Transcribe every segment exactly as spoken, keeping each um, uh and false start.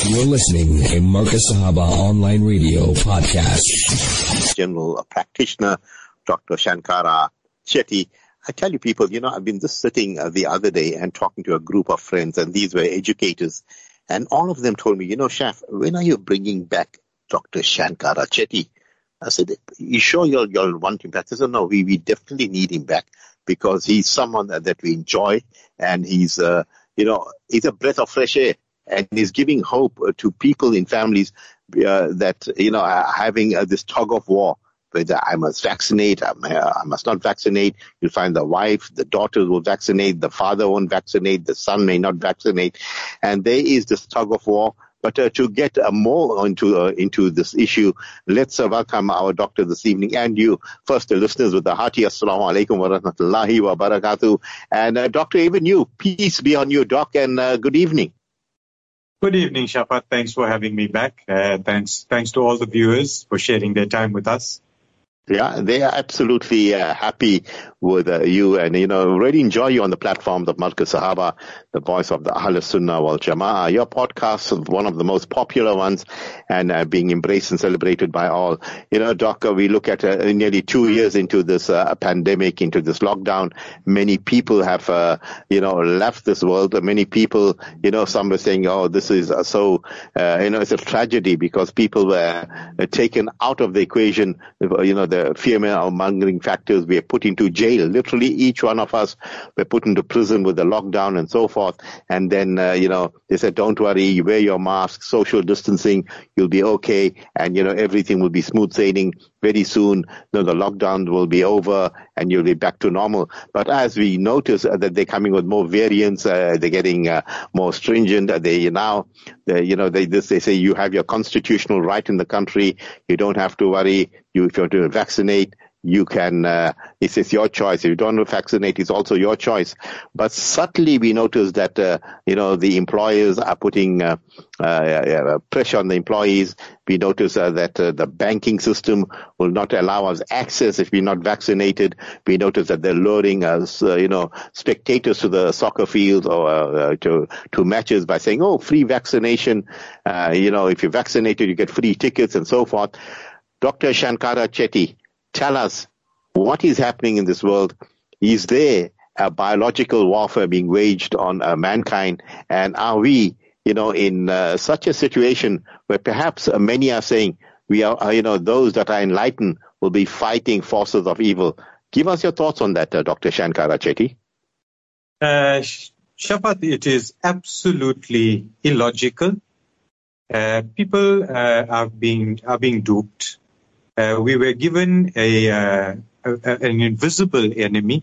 You're listening to Marcus Sahaba Online Radio Podcast. General practitioner, Doctor Shankara Chetty. I tell you people, you know, I've been just sitting uh, the other day and talking to a group of friends, and these were educators, and all of them told me, you know, Shaf, when are you bringing back Doctor Shankara Chetty? I said, you sure you'll, you'll want him back? They said, no, we, we definitely need him back because he's someone that, that we enjoy, and he's, uh, you know, he's a breath of fresh air. And he's giving hope to people in families uh, that, you know, are having uh, this tug of war, whether I must vaccinate, I, I must not vaccinate. You'll find the wife, the daughter will vaccinate, the father won't vaccinate, the son may not vaccinate. And there is this tug of war. But uh, to get uh, more into uh, into this issue, let's uh, welcome our doctor this evening, and you, first the listeners, with the hearty Assalamu alaikum wa rahmatullahi wa barakatuh. And uh, Doctor, even you, peace be on you, Doc, and uh, good evening. Good evening, Shafat. Thanks for having me back. Uh, thanks thanks to all the viewers for sharing their time with us. Yeah, they are absolutely uh, happy with uh, you, and, you know, really enjoy you on the platforms of Marcus Sahaba, the voice of the Ahl Sunnah wal Jama'ah. Your podcast is one of the most popular ones and uh, being embraced and celebrated by all. You know, Doc, we look at uh, nearly two years into this uh, pandemic, into this lockdown. Many people have, uh, you know, left this world. Many people, you know, some were saying, oh, this is uh, so, uh, you know, it's a tragedy because people were uh, taken out of the equation, you know, the fear-mongering factors. We are put into jail. Literally, each one of us were put into prison with the lockdown and so forth. And then, uh, you know, they said, don't worry, you wear your mask, social distancing, you'll be okay. And, you know, everything will be smooth sailing. Very soon, you know, the lockdown will be over and you'll be back to normal. But as we notice uh, that they're coming with more variants, uh, they're getting uh, more stringent. Uh, they now, they, you know, they this they say you have your constitutional right in the country. You don't have to worry. You, if you're to vaccinate, you can, uh, it's, it's your choice. If you don't vaccinate, it's also your choice. But subtly we notice that, uh, you know, the employers are putting uh, uh, pressure on the employees. We notice uh, that uh, the banking system will not allow us access if we're not vaccinated. We notice that they're luring us, uh, you know, spectators to the soccer fields or uh, to, to matches by saying, oh, free vaccination. Uh, you know, if you're vaccinated, you get free tickets and so forth. Doctor Shankara Chetty, tell us what is happening in this world. Is there a biological warfare being waged on uh, mankind? And are we, you know, in uh, such a situation where perhaps uh, many are saying we are, uh, you know, those that are enlightened will be fighting forces of evil? Give us your thoughts on that, uh, Doctor Shankara Chetty. Uh, Shafat, it is absolutely illogical. Uh, people uh, are being are being duped. Uh, we were given a, uh, a an invisible enemy.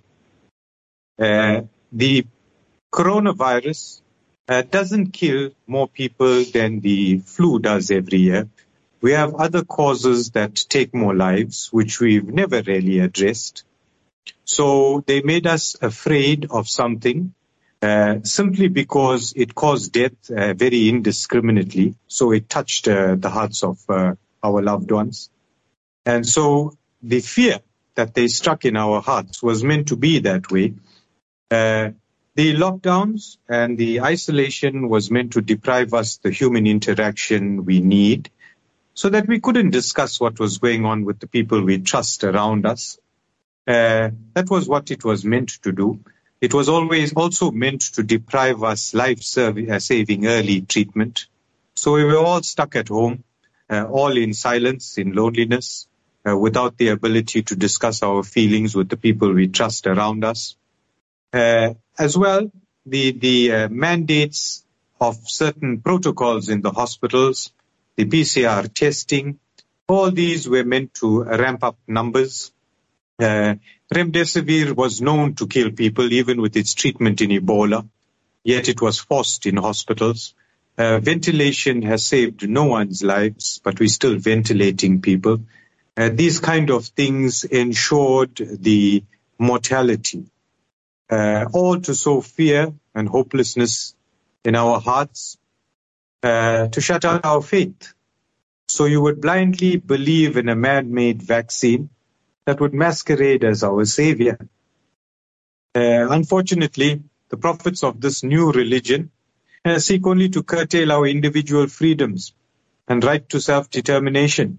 Uh, the coronavirus uh, doesn't kill more people than the flu does every year. We have other causes that take more lives, which we've never really addressed. So they made us afraid of something uh, simply because it caused death uh, very indiscriminately. So it touched uh, the hearts of uh, our loved ones. And so the fear that they struck in our hearts was meant to be that way. Uh, the lockdowns and the isolation was meant to deprive us the human interaction we need so that we couldn't discuss what was going on with the people we trust around us. Uh, that was what it was meant to do. It was always also meant to deprive us life-saving early treatment. So we were all stuck at home, uh, all in silence, in loneliness, Uh, without the ability to discuss our feelings with the people we trust around us. Uh, as well, the, the uh, mandates of certain protocols in the hospitals, the P C R testing, all these were meant to ramp up numbers. Uh, Remdesivir was known to kill people, even with its treatment in Ebola, yet it was forced in hospitals. Uh, ventilation has saved no one's lives, but we're still ventilating people. Uh, these kind of things ensured the mortality, uh, all to sow fear and hopelessness in our hearts, uh, to shut out our faith. So you would blindly believe in a man-made vaccine that would masquerade as our savior. Uh, unfortunately, the prophets of this new religion uh, seek only to curtail our individual freedoms and right to self-determination,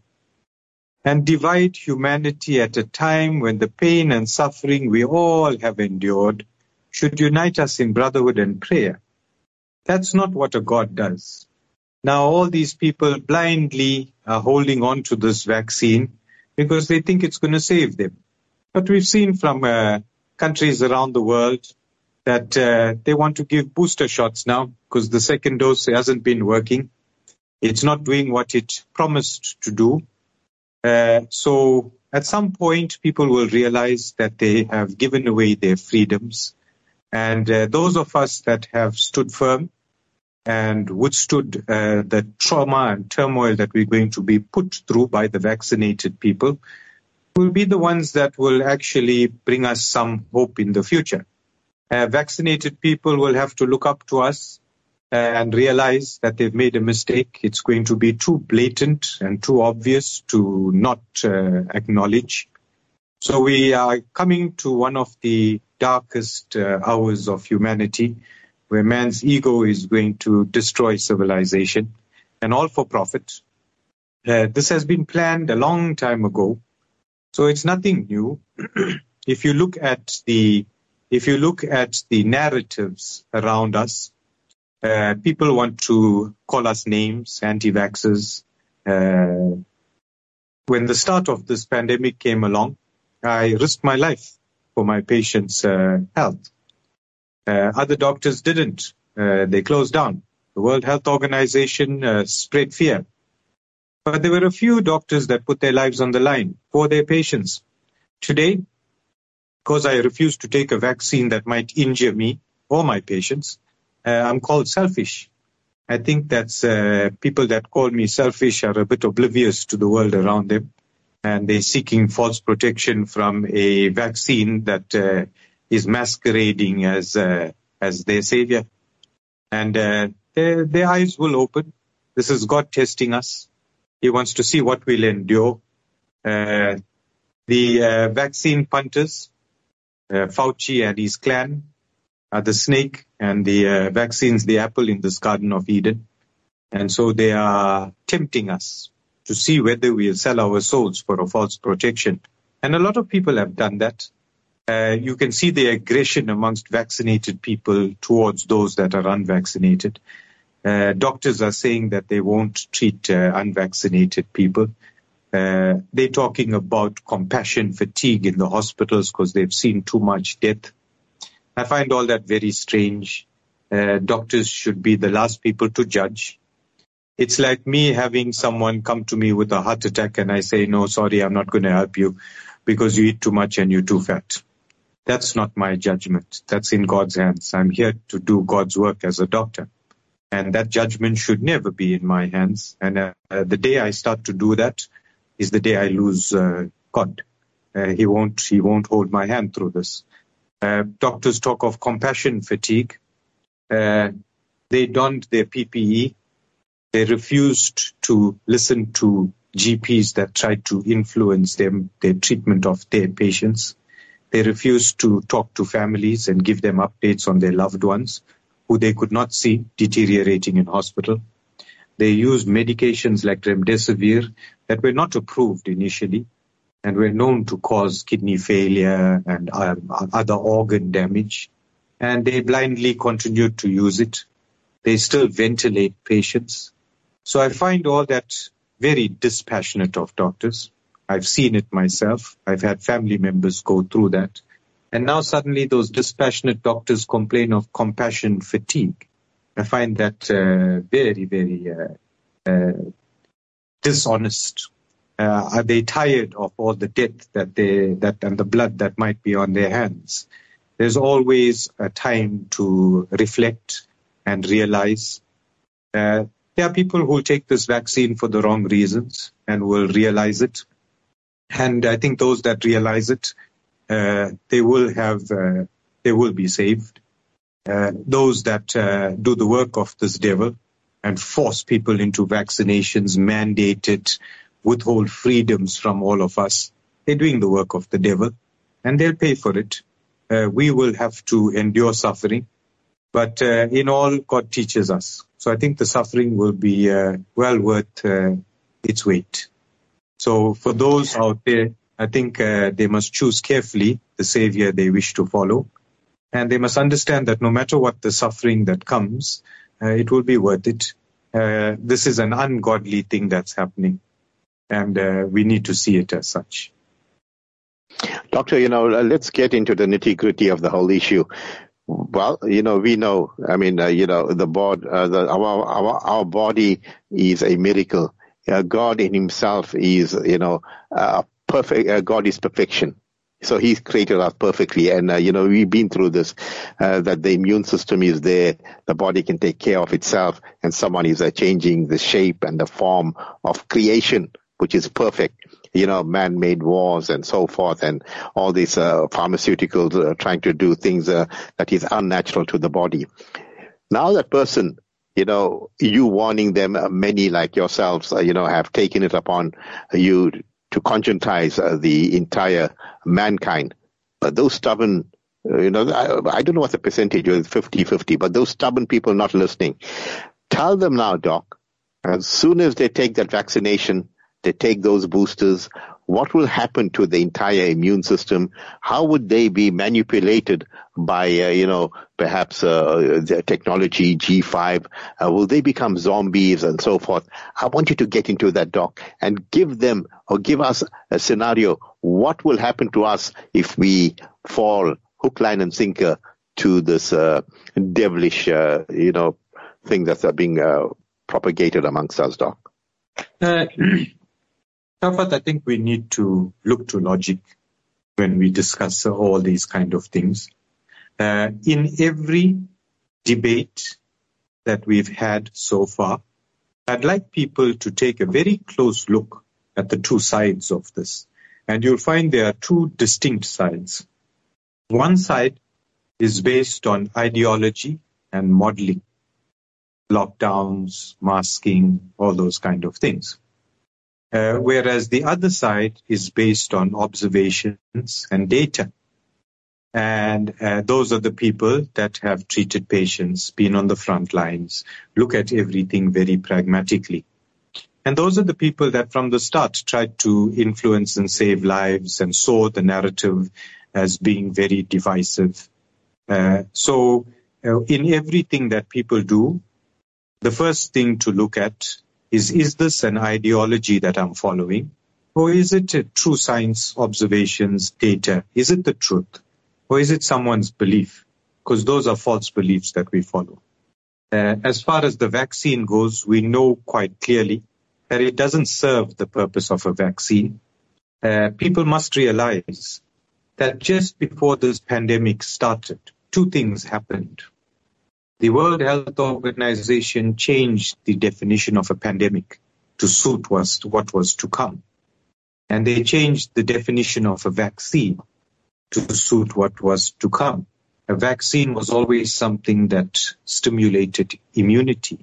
and divide humanity at a time when the pain and suffering we all have endured should unite us in brotherhood and prayer. That's not what a God does. Now, all these people blindly are holding on to this vaccine because they think it's going to save them. But we've seen from uh, countries around the world that uh, they want to give booster shots now because the second dose hasn't been working. It's not doing what it promised to do. Uh, so at some point, people will realize that they have given away their freedoms. And uh, those of us that have stood firm and withstood uh, the trauma and turmoil that we're going to be put through by the vaccinated people will be the ones that will actually bring us some hope in the future. Uh, vaccinated people will have to look up to us and realize that they've made a mistake. It's going to be too blatant and too obvious to not uh, acknowledge. So we are coming to one of the darkest uh, hours of humanity, where man's ego is going to destroy civilization, and all for profit. Uh, this has been planned a long time ago, so it's nothing new. If you look at the if you look at the narratives around us, Uh, people want to call us names, anti-vaxxers. Uh, when the start of this pandemic came along, I risked my life for my patients' uh, health. Uh, other doctors didn't. Uh, they closed down. The World Health Organization uh, spread fear. But there were a few doctors that put their lives on the line for their patients. Today, because I refuse to take a vaccine that might injure me or my patients, Uh, I'm called selfish. I think that's uh, people that call me selfish are a bit oblivious to the world around them, and they're seeking false protection from a vaccine that uh, is masquerading as uh, as their savior. And uh, their, their eyes will open. This is God testing us. He wants to see what we'll endure. Uh, the uh, vaccine punters, uh, Fauci and his clan, are the snake, and the uh, vaccine's the apple in this Garden of Eden. And so they are tempting us to see whether we'll sell our souls for a false protection. And a lot of people have done that. Uh, you can see the aggression amongst vaccinated people towards those that are unvaccinated. Uh, doctors are saying that they won't treat uh, unvaccinated people. Uh, they're talking about compassion fatigue in the hospitals because they've seen too much death. I find all that very strange. Uh, doctors should be the last people to judge. It's like me having someone come to me with a heart attack and I say, no, sorry, I'm not going to help you because you eat too much and you're too fat. That's not my judgment. That's in God's hands. I'm here to do God's work as a doctor. And that judgment should never be in my hands. And uh, the day I start to do that is the day I lose uh, God. Uh, he won't, he won't hold my hand through this. Uh, doctors talk of compassion fatigue. Uh, they donned their P P E. They refused to listen to G Ps that tried to influence them, their treatment of their patients. They refused to talk to families and give them updates on their loved ones who they could not see deteriorating in hospital. They used medications like remdesivir that were not approved initially, and were known to cause kidney failure and um, other organ damage. And they blindly continued to use it. They still ventilate patients. So I find all that very dispassionate of doctors. I've seen it myself. I've had family members go through that. And now suddenly those dispassionate doctors complain of compassion fatigue. I find that uh, very, very uh, uh, dishonest. Uh, are they tired of all the death that they that and the blood that might be on their hands? There's always a time to reflect and realize. Uh, there are people who will take this vaccine for the wrong reasons and will realize it. And I think those that realize it, uh, they will have, uh, they will be saved. Uh, those that uh, do the work of this devil and force people into vaccinations, mandate it, withhold freedoms from all of us, they're doing the work of the devil, and they'll pay for it. Uh, we will have to endure suffering. But uh, in all, God teaches us. So I think the suffering will be uh, well worth uh, its weight. So for those out there, I think uh, they must choose carefully the Savior they wish to follow. And they must understand that no matter what the suffering that comes, uh, it will be worth it. Uh, this is an ungodly thing that's happening. And uh, we need to see it as such. Doctor, you know, let's get into the nitty-gritty of the whole issue. Well, you know, we know, I mean, uh, you know, the, bod, uh, the our, our our body is a miracle. Uh, God in himself is, you know, uh, perfect. Uh, God is perfection. So he's created us perfectly. And, uh, you know, we've been through this, uh, that the immune system is there. The body can take care of itself. And someone is uh, changing the shape and the form of creation, which is perfect. You know, man-made wars and so forth, and all these uh, pharmaceuticals uh, trying to do things uh, that is unnatural to the body. Now that person, you know, you warning them, uh, many like yourselves, uh, you know, have taken it upon you to conscientize uh, the entire mankind. But those stubborn, uh, you know, I, I don't know what the percentage is, fifty-fifty, but those stubborn people not listening. Tell them now, Doc, as soon as they take that vaccination, they take those boosters, what will happen to the entire immune system? How would they be manipulated by, uh, you know, perhaps uh, the technology G five? Uh, will they become zombies and so forth? I want you to get into that, Doc, and give them or give us a scenario. What will happen to us if we fall hook, line, and sinker to this uh, devilish, uh, you know, thing that's uh, being uh, propagated amongst us, Doc? Uh, Shafat, I think we need to look to logic when we discuss uh, all these kind of things. Uh, in every debate that we've had so far, I'd like people to take a very close look at the two sides of this. And you'll find there are two distinct sides. One side is based on ideology and modeling, lockdowns, masking, all those kind of things. Uh, whereas the other side is based on observations and data. And uh, those are the people that have treated patients, been on the front lines, look at everything very pragmatically. And those are the people that from the start tried to influence and save lives and saw the narrative as being very divisive. Uh, so uh, in everything that people do, the first thing to look at is, is this an ideology that I'm following? Or is it a true science, observations, data? Is it the truth? Or is it someone's belief? Because those are false beliefs that we follow. Uh, as far as the vaccine goes, we know quite clearly that it doesn't serve the purpose of a vaccine. Uh, people must realize that just before this pandemic started, two things happened. The World Health Organization changed the definition of a pandemic to suit was, what was to come. And they changed the definition of a vaccine to suit what was to come. A vaccine was always something that stimulated immunity.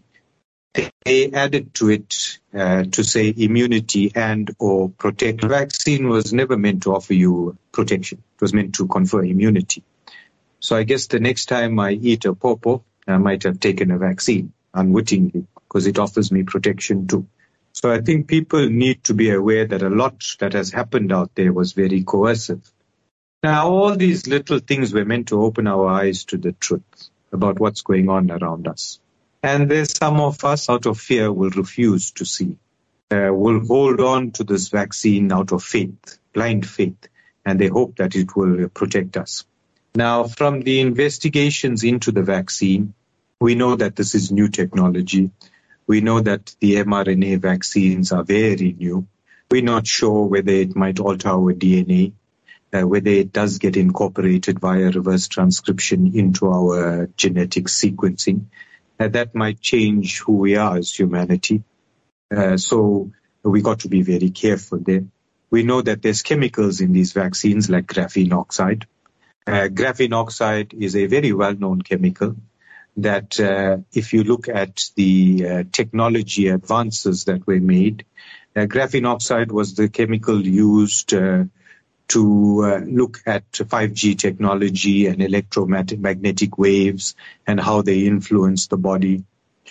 They added to it uh, to say immunity and or protect. A vaccine was never meant to offer you protection. It was meant to confer immunity. So I guess the next time I eat a pawpaw, I might have taken a vaccine unwittingly because it offers me protection too. So I think people need to be aware that a lot that has happened out there was very coercive. Now, all these little things were meant to open our eyes to the truth about what's going on around us. And there's some of us out of fear will refuse to see, uh, will hold on to this vaccine out of faith, blind faith, and they hope that it will protect us. Now, from the investigations into the vaccine, we know that this is new technology. We know that the m R N A vaccines are very new. We're not sure whether it might alter our D N A, uh, whether it does get incorporated via reverse transcription into our genetic sequencing. Uh, that might change who we are as humanity. Uh, so we got to be very careful there. We know that there's chemicals in these vaccines like graphene oxide. Uh, graphene oxide is a very well-known chemical that uh, if you look at the uh, technology advances that were made, uh, graphene oxide was the chemical used uh, to uh, look at five G technology and electromagnetic waves and how they influence the body.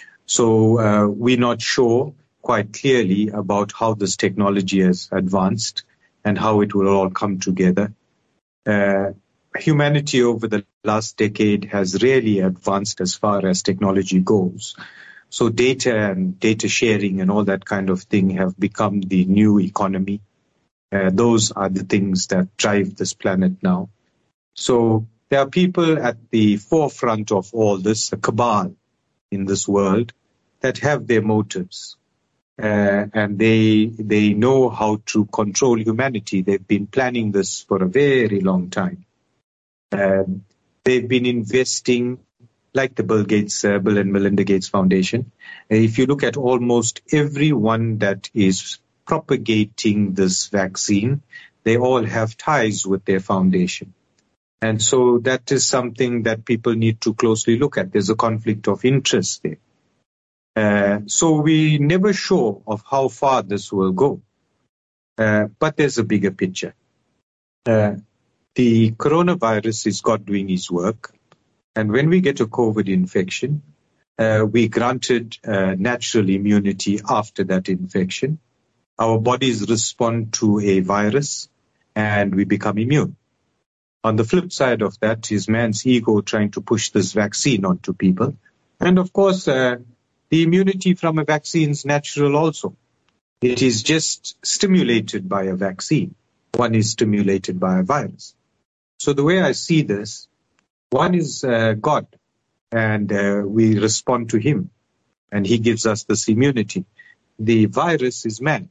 So uh, we're not sure quite clearly about how this technology has advanced and how it will all come together. Uh, humanity over the last decade has really advanced as far as technology goes. So data and data sharing and all that kind of thing have become the new economy. Uh, those are the things that drive this planet now. So there are people at the forefront of all this, the cabal in this world, that have their motives. Uh, and they they know how to control humanity. They've been planning this for a very long time. Uh, they've been investing, like the Bill Gates, uh, Bill and Melinda Gates Foundation. Uh, if you look at almost everyone that is propagating this vaccine, they all have ties with their foundation. And so that is something that people need to closely look at. There's a conflict of interest there. Uh, so we're never sure of how far this will go. Uh, but there's a bigger picture. Uh, the coronavirus is God doing his work. And when we get a COVID infection, uh, we granted uh, natural immunity after that infection. Our bodies respond to a virus and we become immune. On the flip side of that is man's ego trying to push this vaccine onto people. And of course, uh, the immunity from a vaccine is natural also. It is just stimulated by a vaccine. One is stimulated by a virus. So the way I see this, one is uh, God, and uh, we respond to him, and he gives us this immunity. The virus is man.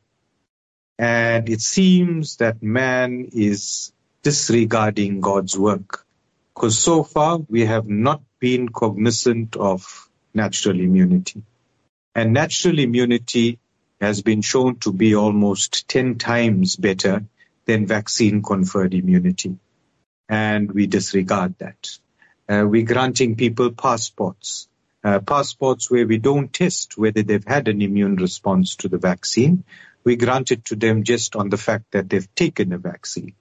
And it seems that man is disregarding God's work, because so far we have not been cognizant of natural immunity. And natural immunity has been shown to be almost ten times better than vaccine-conferred immunity. And we disregard that. Uh, we're granting people passports, uh, passports where we don't test whether they've had an immune response to the vaccine. We grant it to them just on the fact that they've taken a vaccine.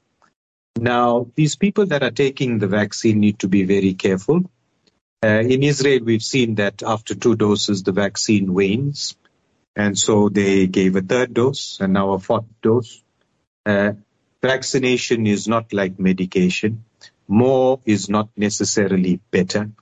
Now, these people that are taking the vaccine need to be very careful. Uh, in Israel, we've seen that after two doses, the vaccine wanes. And so they gave a third dose and now a fourth dose. Uh, vaccination is not like medication. More is not necessarily better.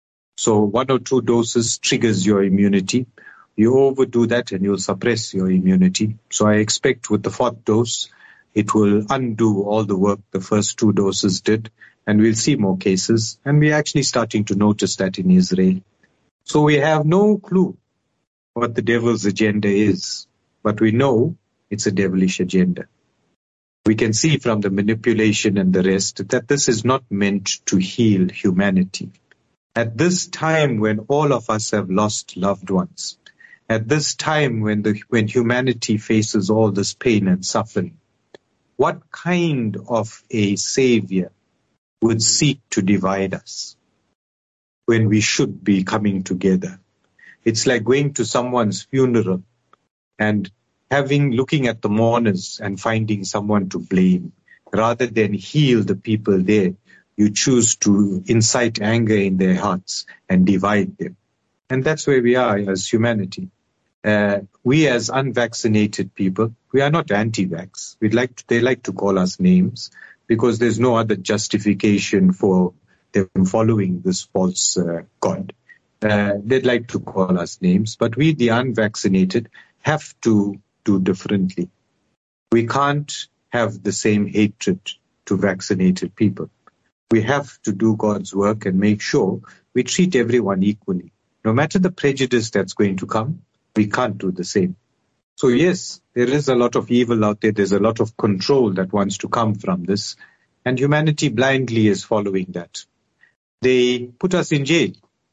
So one or two doses triggers your immunity. You overdo that and you'll suppress your immunity. So I expect with the fourth dose, it will undo all the work the first two doses did, and we'll see more cases. And we're actually starting to notice that in Israel. So we have no clue what the devil's agenda is, but we know it's a devilish agenda. We can see from the manipulation and the rest that this is not meant to heal humanity. At this time when all of us have lost loved ones, at this time when the when humanity faces all this pain and suffering, what kind of a savior would seek to divide us when we should be coming together? It's like going to someone's funeral and having, looking at the mourners and finding someone to blame. Rather than heal the people there, you choose to incite anger in their hearts and divide them. And that's where we are as humanity. Uh, we as unvaccinated people, we are not anti-vax. We'd like to, they like to call us names because there's no other justification for them following this false uh, God. Uh, they'd like to call us names, but we, the unvaccinated, have to do differently. We can't have the same hatred to vaccinated people. We have to do God's work and make sure we treat everyone equally. No matter the prejudice that's going to come, we can't do the same. So yes, there is a lot of evil out there. There's a lot of control that wants to come from this. And humanity blindly is following that. They put us in jail.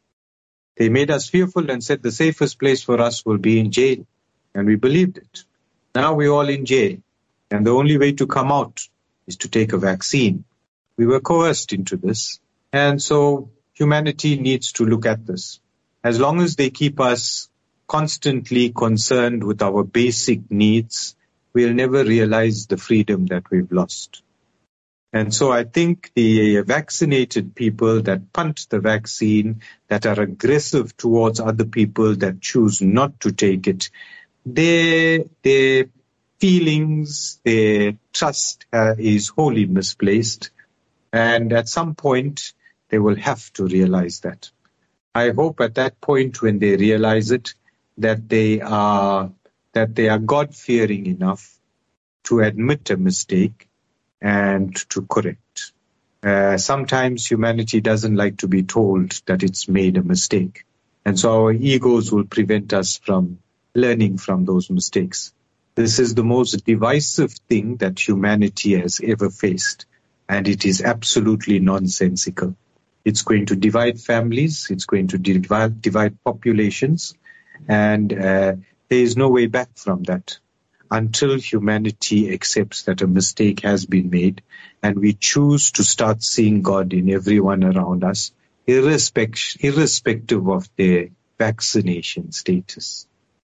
They made us fearful and said the safest place for us will be in jail. And we believed it. Now we're all in jail. And the only way to come out is to take a vaccine. We were coerced into this. And so humanity needs to look at this. As long as they keep us constantly concerned with our basic needs, we'll never realize the freedom that we've lost. And so I think the vaccinated people that punt the vaccine, that are aggressive towards other people that choose not to take it, their, their feelings, their trust uh, is wholly misplaced. And at some point, they will have to realize that. I hope at that point when they realize it, that they are, that they are God-fearing enough to admit a mistake and to correct. Uh, sometimes humanity doesn't like to be told that it's made a mistake. And so our egos will prevent us from learning from those mistakes. This is the most divisive thing that humanity has ever faced. And it is absolutely nonsensical. It's going to divide families. It's going to divide, divide populations. And uh, there is no way back from that until humanity accepts that a mistake has been made and we choose to start seeing God in everyone around us, irrespective, irrespective of their vaccination status.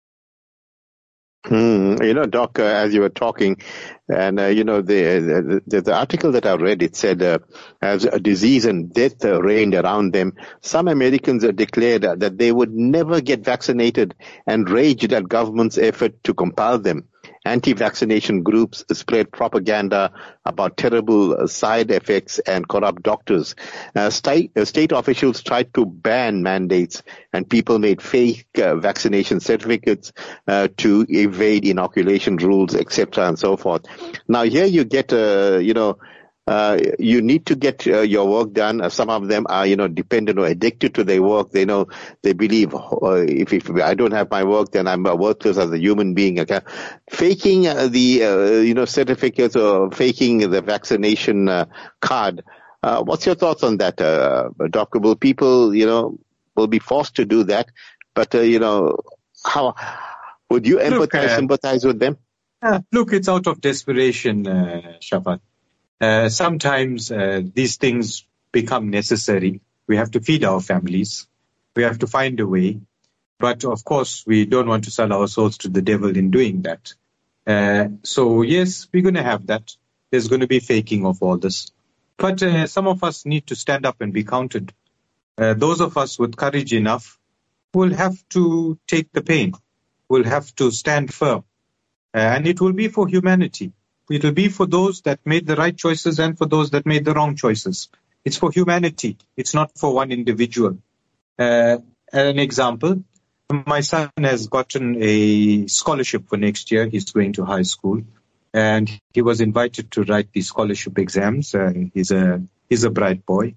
Mm, you know, Doc, uh, as you were talking, and, uh, you know, the, the the article that I read, it said, uh, as a disease and death uh, reigned around them, some Americans uh, declared uh, that they would never get vaccinated and raged at government's effort to compel them. Anti-vaccination groups spread propaganda about terrible uh, side effects and corrupt doctors. Uh, state, uh, state officials tried to ban mandates, and people made fake uh, vaccination certificates uh, to evade inoculation rules, et cetera, and so forth. Now, here you get, uh, you know, uh, you need to get uh, your work done. Uh, some of them are, you know, dependent or addicted to their work. They know, they believe, uh, if, if I don't have my work, then I'm worthless as a human being. Okay? Faking uh, the, uh, you know, certificates or faking the vaccination uh, card. Uh, what's your thoughts on that, uh, Doctor? Will people, you know, will be forced to do that? But, uh, you know, how would you empathize, look, uh, sympathize with them? Uh, look, it's out of desperation, uh, Shafat. Uh, sometimes uh, these things become necessary. We have to feed our families. We have to find a way. But of course, we don't want to sell our souls to the devil in doing that. Uh, so yes, we're going to have that. There's going to be faking of all this. But uh, some of us need to stand up and be counted. Uh, those of us with courage enough will have to take the pain, will have to stand firm. Uh, and it will be for humanity. It will be for those that made the right choices and for those that made the wrong choices. It's for humanity. It's not for one individual. Uh, an example, my son has gotten a scholarship for next year. He's going to high school. And he was invited to write the scholarship exams. Uh, he's a he's a bright boy.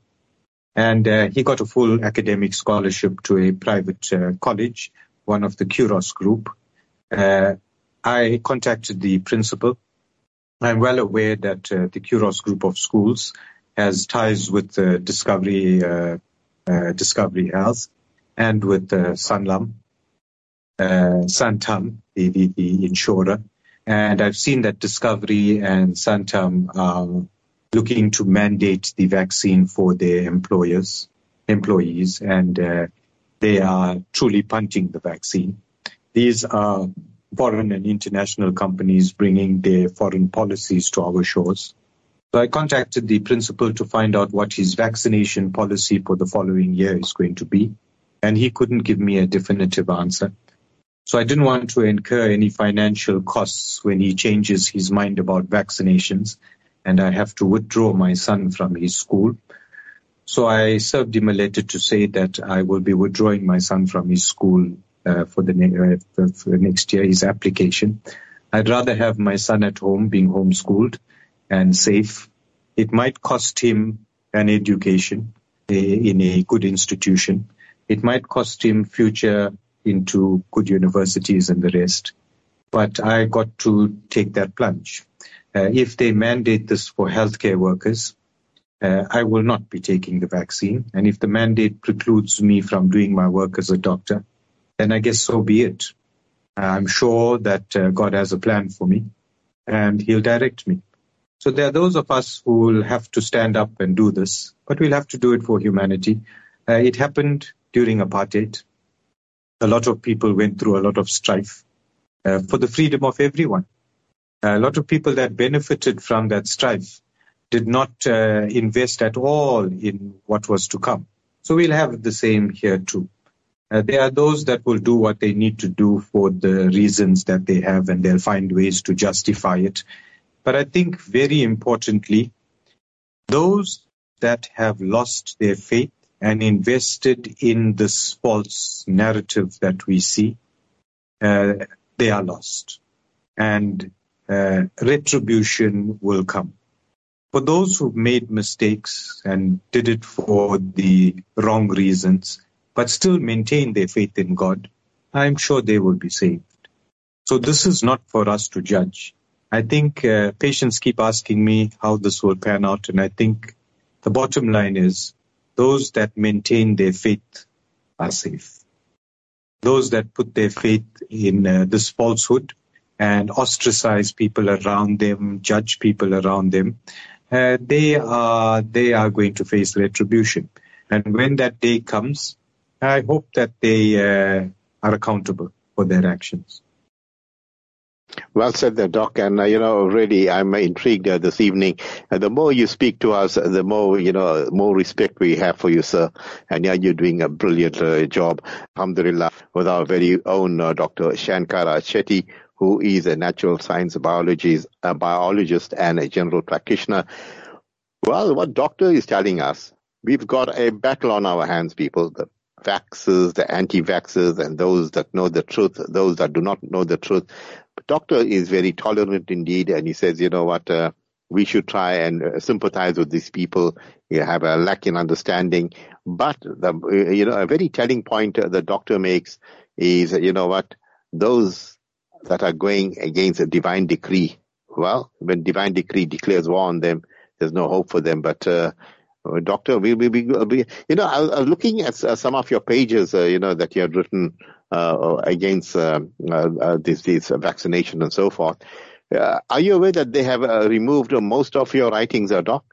And uh, he got a full academic scholarship to a private uh, college, one of the Kuros group. Uh, I contacted the principal. I'm well aware that uh, the Kuros group of schools has ties with uh, Discovery uh, uh, Discovery Health and with uh, Sanlam, uh, Santam, the, the, the insurer. And I've seen that Discovery and Santam are looking to mandate the vaccine for their employers, employees, and uh, they are truly punting the vaccine. These are foreign and international companies bringing their foreign policies to our shores. So I contacted the principal to find out what his vaccination policy for the following year is going to be, and he couldn't give me a definitive answer. So I didn't want to incur any financial costs when he changes his mind about vaccinations, and I have to withdraw my son from his school. So I served him a letter to say that I will be withdrawing my son from his school Uh, for the ne- uh, for next year, his application. I'd rather have my son at home being homeschooled and safe. It might cost him an education uh, in a good institution. It might cost him future into good universities and the rest. But I got to take that plunge. Uh, if they mandate this for healthcare workers, uh, I will not be taking the vaccine. And if the mandate precludes me from doing my work as a doctor, then I guess so be it. I'm sure that uh, God has a plan for me and he'll direct me. So there are those of us who will have to stand up and do this, but we'll have to do it for humanity. Uh, it happened during apartheid. A lot of people went through a lot of strife uh, for the freedom of everyone. A lot of people that benefited from that strife did not uh, invest at all in what was to come. So we'll have the same here too. Uh, there are those that will do what they need to do for the reasons that they have, and they'll find ways to justify it. But I think very importantly, those that have lost their faith and invested in this false narrative that we see, uh, they are lost. And uh, retribution will come. For those who've made mistakes and did it for the wrong reasons, but still maintain their faith in God, I'm sure they will be saved. So this is not for us to judge. I think uh, patients keep asking me how this will pan out, and I think the bottom line is those that maintain their faith are safe. Those that put their faith in uh, this falsehood and ostracize people around them, judge people around them, uh, they are they are going to face retribution. And when that day comes, I hope that they uh, are accountable for their actions. Well said there, Doc. And, uh, you know, really, I'm intrigued uh, this evening. And the more you speak to us, the more, you know, more respect we have for you, sir. And yeah, you're doing a brilliant uh, job, alhamdulillah, with our very own uh, Doctor Shankara Shetty, who is a natural science biologist, a biologist and a general practitioner. Well, what Doctor is telling us, we've got a battle on our hands, people. The vaxxers, the anti-vaxxers, and those that know the truth, those that do not know the truth. But Doctor is very tolerant indeed, and he says, you know what, uh, we should try and uh, sympathize with these people. You have a lack in understanding. But, the, uh, you know, a very telling point uh, the Doctor makes is, you know what, those that are going against a divine decree, well, when divine decree declares war on them, there's no hope for them. But, uh, Doctor, we will be, be, you know, I was looking at uh, some of your pages, uh, you know, that you had written uh, against uh, uh, this, this vaccination and so forth. Uh, are you aware that they have uh, removed most of your writings, uh, Doc?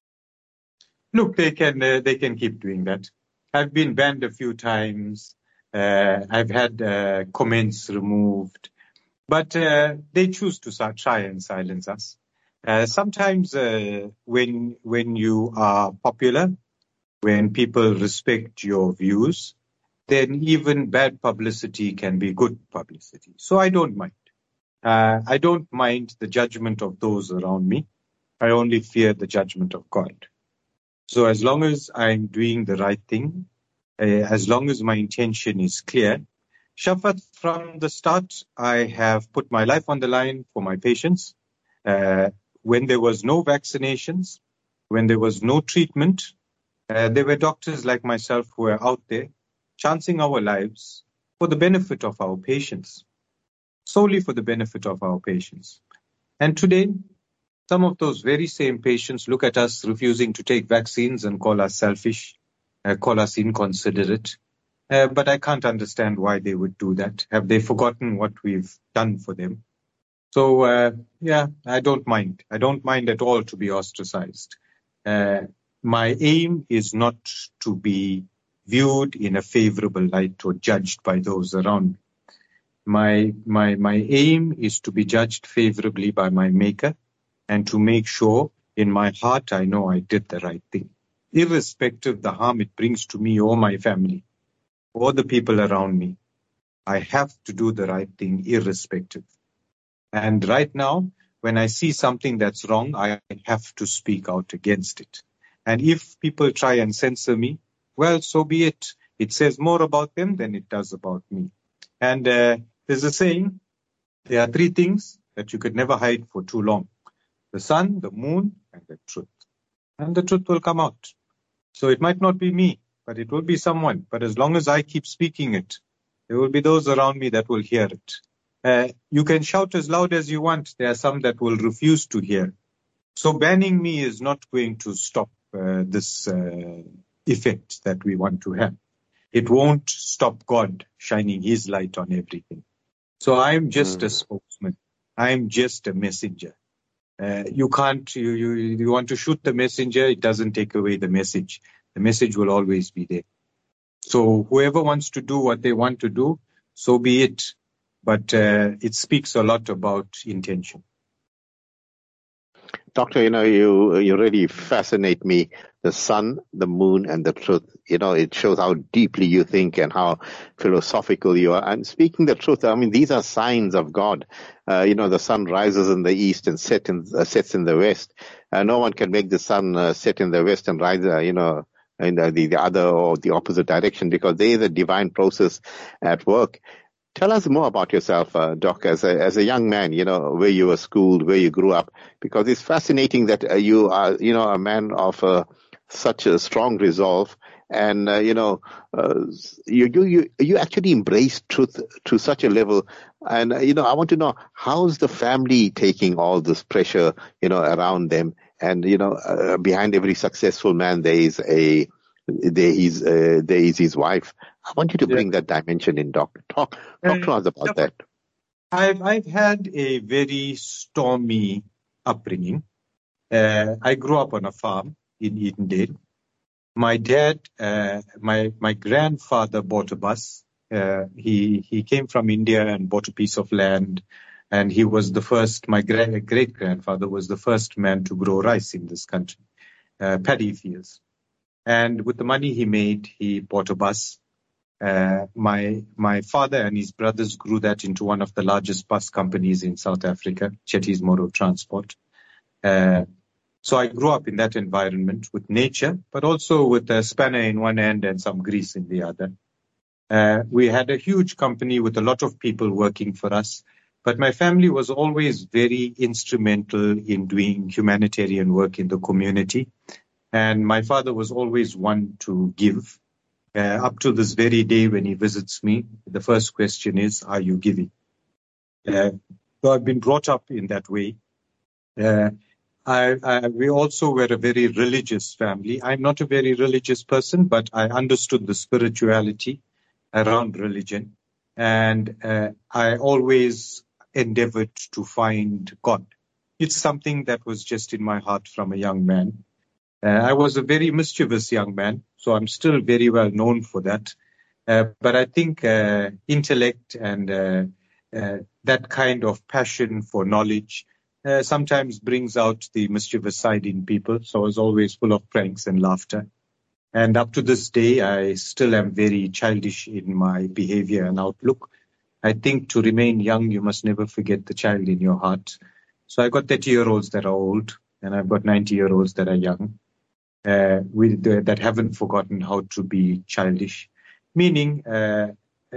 Look, they can uh, they can keep doing that. I've been banned a few times. Uh, I've had uh, comments removed, but uh, they choose to start, try and silence us. Uh, sometimes uh, when when you are popular, when people respect your views, then even bad publicity can be good publicity. So I don't mind. Uh, I don't mind the judgment of those around me. I only fear the judgment of God. So as long as I'm doing the right thing, uh, as long as my intention is clear, Shafat, from the start, I have put my life on the line for my patients. Uh, when there was no vaccinations, when there was no treatment, uh, there were doctors like myself who were out there chancing our lives for the benefit of our patients, solely for the benefit of our patients. And today, some of those very same patients look at us refusing to take vaccines and call us selfish, uh, call us inconsiderate. Uh, but I can't understand why they would do that. Have they forgotten what we've done for them? So, uh, yeah, I don't mind. I don't mind at all to be ostracized. Uh, my aim is not to be viewed in a favorable light or judged by those around me. My, my, my aim is to be judged favorably by my Maker and to make sure in my heart I know I did the right thing, irrespective of the harm it brings to me or my family or the people around me. I have to do the right thing irrespective. And right now, when I see something that's wrong, I have to speak out against it. And if people try and censor me, well, so be it. It says more about them than it does about me. And uh, there's a saying, there are three things that you could never hide for too long. The sun, the moon, and the truth. And the truth will come out. So it might not be me, but it will be someone. But as long as I keep speaking it, there will be those around me that will hear it. Uh, you can shout as loud as you want. There are some that will refuse to hear. So banning me is not going to stop uh, this uh, effect that we want to have. It won't stop God shining his light on everything. So I'm just mm. a spokesman. I'm just a messenger. Uh, you can't, you, you, you want to shoot the messenger, it doesn't take away the message. The message will always be there. So whoever wants to do what they want to do, so be it. But uh, it speaks a lot about intention. Doctor, you know, you you really fascinate me. The sun, the moon, and the truth. You know, it shows how deeply you think and how philosophical you are. And speaking the truth, I mean, these are signs of God. Uh, you know, the sun rises in the east and set in, uh, sets in the west. Uh, no one can make the sun uh, set in the west and rise, uh, you know, in the, the, the other or the opposite direction, because there is a divine process at work. Tell us more about yourself, uh, Doc, as a, as a young man, you know, where you were schooled, where you grew up, because it's fascinating that uh, you are, you know, a man of uh, such a strong resolve, and, uh, you know, uh, you, you, you, you actually embrace truth to such a level. And, uh, you know, I want to know, how's the family taking all this pressure, you know, around them? And, you know, uh, behind every successful man, there is a, there is, uh, there is his wife. I want you to bring yeah. that dimension in, Doc. Talk, talk to us about uh, that. I've, I've had a very stormy upbringing. Uh, I grew up on a farm in Edendale. My dad, uh, my my grandfather bought a bus. Uh, he he came from India and bought a piece of land, and he was the first. My gra- great grandfather was the first man to grow rice in this country, uh, paddy fields. And with the money he made, he bought a bus. Uh, my my father and his brothers grew that into one of the largest bus companies in South Africa, Chetty's Moro Transport. Uh, so I grew up in that environment with nature, but also with a spanner in one end and some grease in the other. Uh, we had a huge company with a lot of people working for us, but my family was always very instrumental in doing humanitarian work in the community. And my father was always one to give. Uh, up to this very day when he visits me, the first question is, are you giving? Uh, so I've been brought up in that way. Uh, I, I, we also were a very religious family. I'm not a very religious person, but I understood the spirituality around religion. And uh, I always endeavored to find God. It's something that was just in my heart from a young man. Uh, I was a very mischievous young man, so I'm still very well known for that. Uh, but I think uh, intellect and uh, uh, that kind of passion for knowledge uh, sometimes brings out the mischievous side in people. So I was always full of pranks and laughter. And up to this day, I still am very childish in my behavior and outlook. I think to remain young, you must never forget the child in your heart. So I've got thirty-year-olds that are old, and I've got ninety-year-olds that are young. Uh, with the, that haven't forgotten how to be childish, meaning uh,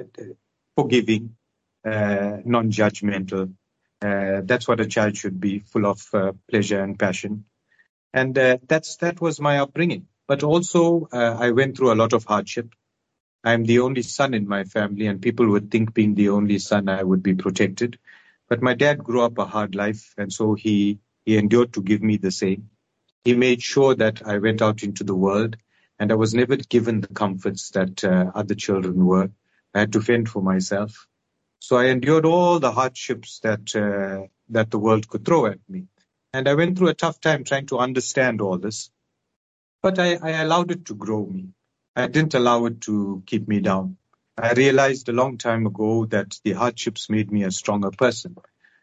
forgiving, uh, non-judgmental. Uh, that's what a child should be, full of uh, pleasure and passion. And uh, that's that was my upbringing. But also, uh, I went through a lot of hardship. I'm the only son in my family, and people would think being the only son, I would be protected. But my dad grew up a hard life, and so he, he endured to give me the same. He made sure that I went out into the world, and I was never given the comforts that uh, other children were. I had to fend for myself. So I endured all the hardships that uh, that the world could throw at me. And I went through a tough time trying to understand all this. But I, I allowed it to grow me. I didn't allow it to keep me down. I realized a long time ago that the hardships made me a stronger person.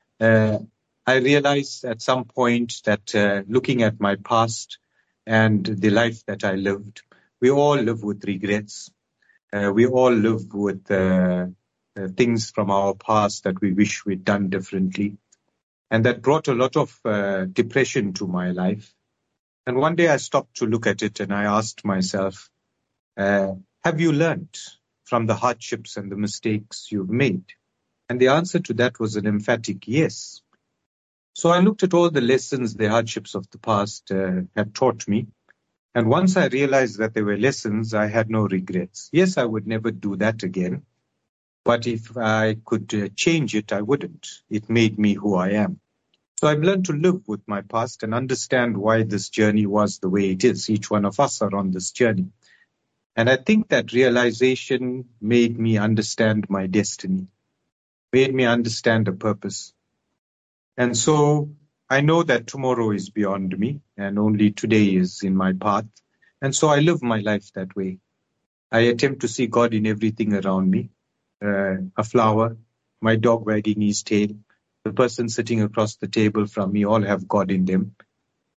Uh, I realized at some point that uh, looking at my past and the life that I lived, we all live with regrets. Uh, we all live with uh, uh, things from our past that we wish we'd done differently. And that brought a lot of uh, depression to my life. And one day I stopped to look at it and I asked myself, uh, have you learned from the hardships and the mistakes you've made? And the answer to that was an emphatic yes. So I looked at all the lessons the hardships of the past uh, had taught me. And once I realized that they were lessons, I had no regrets. Yes, I would never do that again. But if I could uh, change it, I wouldn't. It made me who I am. So I've learned to live with my past and understand why this journey was the way it is. Each one of us are on this journey. And I think that realization made me understand my destiny, made me understand a purpose. And so I know that tomorrow is beyond me and only today is in my path. And so I live my life that way. I attempt to see God in everything around me. Uh, a flower, my dog wagging his tail, the person sitting across the table from me, all have God in them.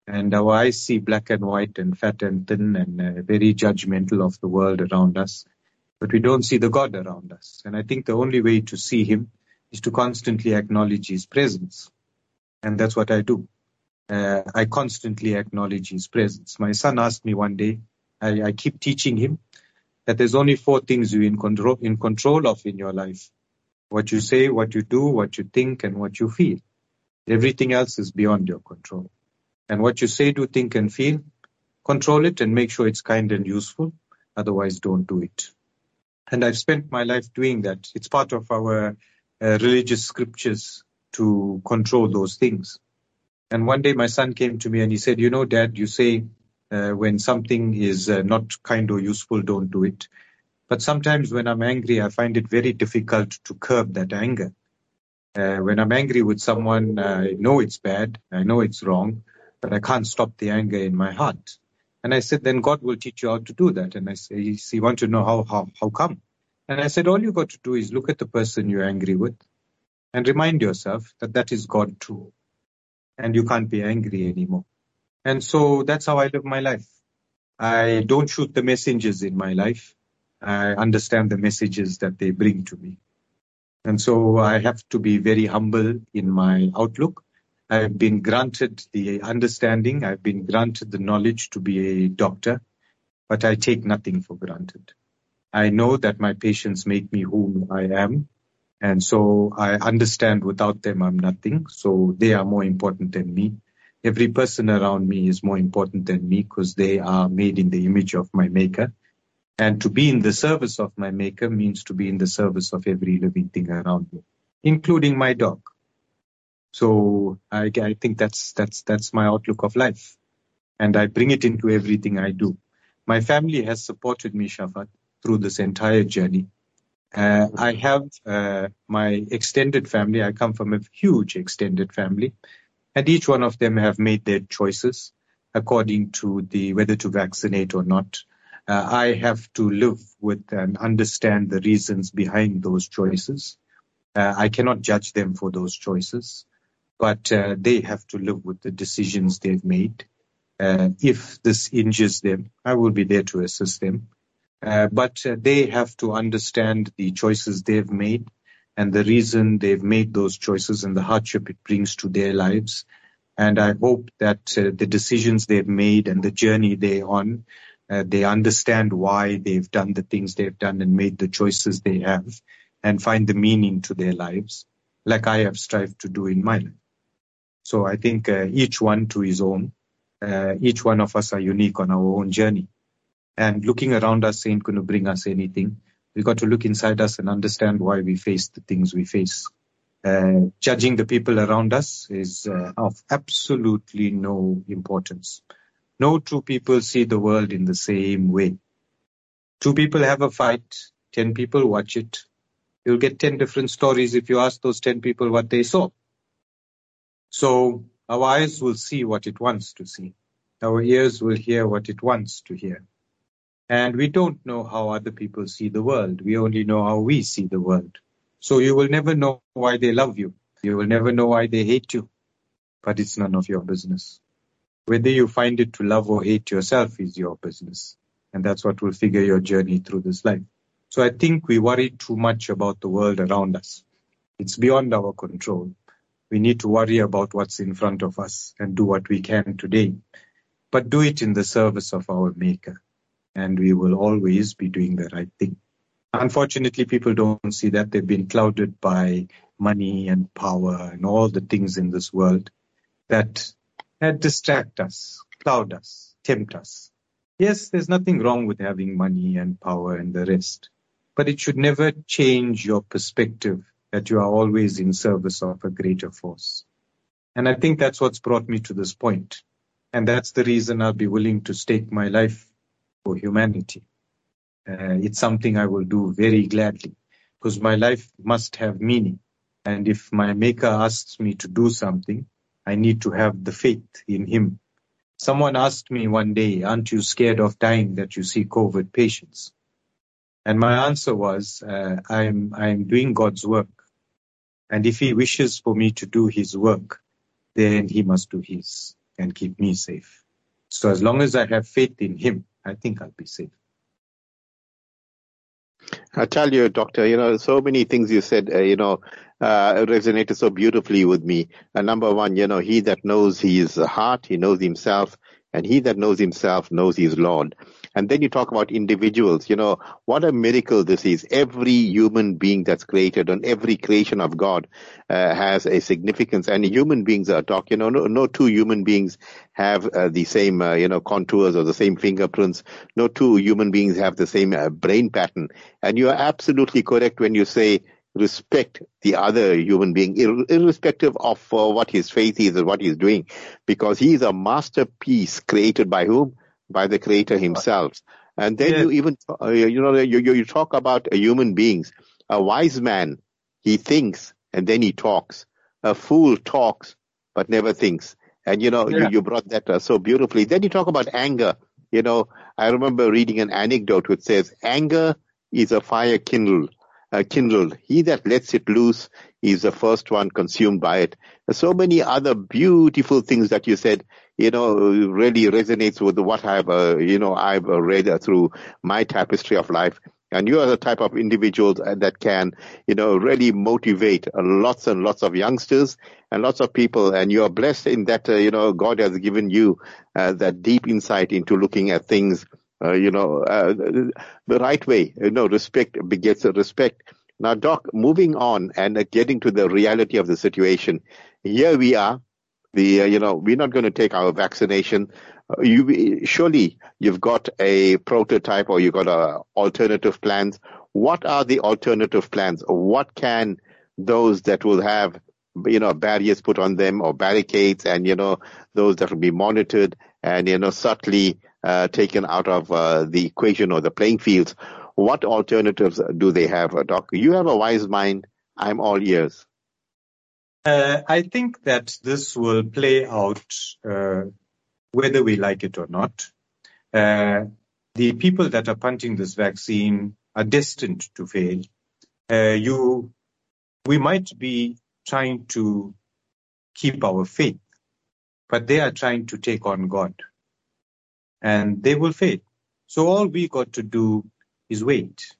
And our eyes see black and white and fat and thin and uh, very judgmental of the world around us. But we don't see the God around us. And I think the only way to see him is to constantly acknowledge his presence. And that's what I do. Uh, I constantly acknowledge his presence. My son asked me one day, I, I keep teaching him that there's only four things you're in control, in control of in your life. What you say, what you do, what you think, and what you feel. Everything else is beyond your control. And what you say, do, think, and feel, control it and make sure it's kind and useful. Otherwise, don't do it. And I've spent my life doing that. It's part of our uh, religious scriptures to control those things. And one day my son came to me and he said, you know, Dad, you say uh, when something is uh, not kind or useful, don't do it. But sometimes when I'm angry, I find it very difficult to curb that anger. Uh, when I'm angry with someone, I know it's bad, I know it's wrong, but I can't stop the anger in my heart. And I said, then God will teach you how to do that. And I said, you want to know how, how, how come? And I said, all you got to do is look at the person you're angry with and remind yourself that that is God too. And you can't be angry anymore. And so that's how I live my life. I don't shoot the messengers in my life. I understand the messages that they bring to me. And so I have to be very humble in my outlook. I've been granted the understanding, I've been granted the knowledge to be a doctor, but I take nothing for granted. I know that my patients make me who I am, and so I understand without them I'm nothing, so they are more important than me. Every person around me is more important than me because they are made in the image of my Maker. And to be in the service of my Maker means to be in the service of every living thing around me, including my dog. So I, I think that's that's that's my outlook of life, and I bring it into everything I do. My family has supported me, Shafat, through this entire journey. Uh, I have uh, my extended family. I come from a huge extended family, and each one of them have made their choices according to the whether to vaccinate or not. Uh, I have to live with and understand the reasons behind those choices. Uh, I cannot judge them for those choices. But uh, they have to live with the decisions they've made. Uh, if this injures them, I will be there to assist them. Uh, but uh, they have to understand the choices they've made and the reason they've made those choices and the hardship it brings to their lives. And I hope that uh, the decisions they've made and the journey they're on, uh, they understand why they've done the things they've done and made the choices they have and find the meaning to their lives, like I have strived to do in my life. So I think uh, each one to his own, uh, each one of us are unique on our own journey. And looking around us ain't going to bring us anything. We've got to look inside us and understand why we face the things we face. Uh, judging the people around us is uh, of absolutely no importance. No two people see the world in the same way. Two people have a fight, ten people watch it. You'll get ten different stories if you ask those ten people what they saw. So our eyes will see what it wants to see. Our ears will hear what it wants to hear. And we don't know how other people see the world. We only know how we see the world. So you will never know why they love you. You will never know why they hate you. But it's none of your business. Whether you find it to love or hate yourself is your business. And that's what will figure your journey through this life. So I think we worry too much about the world around us. It's beyond our control. We need to worry about what's in front of us and do what we can today, but do it in the service of our Maker, and we will always be doing the right thing. Unfortunately, people don't see that. They've been clouded by money and power and all the things in this world that, that distract us, cloud us, tempt us. Yes, there's nothing wrong with having money and power and the rest, but it should never change your perspective that you are always in service of a greater force. And I think that's what's brought me to this point. And that's the reason I'll be willing to stake my life for humanity. Uh, it's something I will do very gladly because my life must have meaning. And if my Maker asks me to do something, I need to have the faith in him. Someone asked me one day, aren't you scared of dying that you see COVID patients? And my answer was, uh, I'm, I'm doing God's work. And if he wishes for me to do his work, then he must do his. and keep me safe. So as long as I have faith in him, I think I'll be safe. I tell you, Doctor, you know, so many things you said, uh, you know, uh, resonated so beautifully with me. Uh, number one, you know, he that knows his heart, he knows himself, and he that knows himself knows his Lord. And then you talk about individuals, you know, what a miracle this is. Every human being that's created and every creation of God uh, has a significance. And human beings are talk, you know, no, no two human beings have uh, the same, uh, you know, contours or the same fingerprints. No two human beings have the same uh, brain pattern. And you are absolutely correct when you say respect the other human being, ir- irrespective of uh, what his faith is and what he's doing, because he is a masterpiece created by whom? By the Creator himself. And then Yes. you even, uh, you know, you, you, you talk about uh, human beings. A wise man, he thinks and then he talks. A fool talks but never thinks. And, you know, Yeah. you, you brought that uh, so beautifully. Then you talk about anger. You know, I remember reading an anecdote which says, anger is a fire kindled. Uh, kindled. He that lets it loose is the first one consumed by it. So many other beautiful things that you said, you know, really resonates with what I've, uh, you know, I've uh, read uh, through my tapestry of life. And you are the type of individuals that can, you know, really motivate uh, lots and lots of youngsters and lots of people. And you are blessed in that, uh, you know, God has given you uh, that deep insight into looking at things Uh, you know, uh, the right way. You know, respect begets respect. Now, Doc, moving on and uh, getting to the reality of the situation. Here we are. The uh, you know, we're not going to take our vaccination. Uh, you surely you've got a prototype or you've got a alternative plans. What are the alternative plans? What can those that will have, you know, barriers put on them or barricades, and you know, those that will be monitored and you know subtly uh, taken out of uh, the equation or the playing fields? What alternatives do they have, uh, Doc? You have a wise mind. I'm all ears. Uh, I think that this will play out uh, whether we like it or not. Uh, the people that are punting this vaccine are destined to fail. Uh, you, we might be trying to keep our faith, but they are trying to take on God, and they will fail. So all we got to do is wait.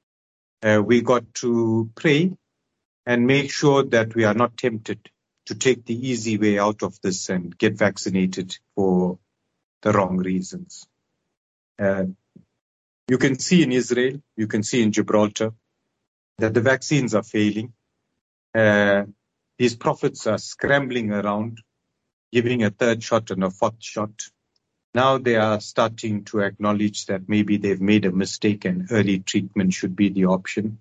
Uh, we got to pray and make sure that we are not tempted to take the easy way out of this and get vaccinated for the wrong reasons. Uh, you can see in Israel, you can see in Gibraltar, that the vaccines are failing. Uh, these prophets are scrambling around, giving a third shot and a fourth shot. Now they are starting to acknowledge that maybe they've made a mistake and early treatment should be the option.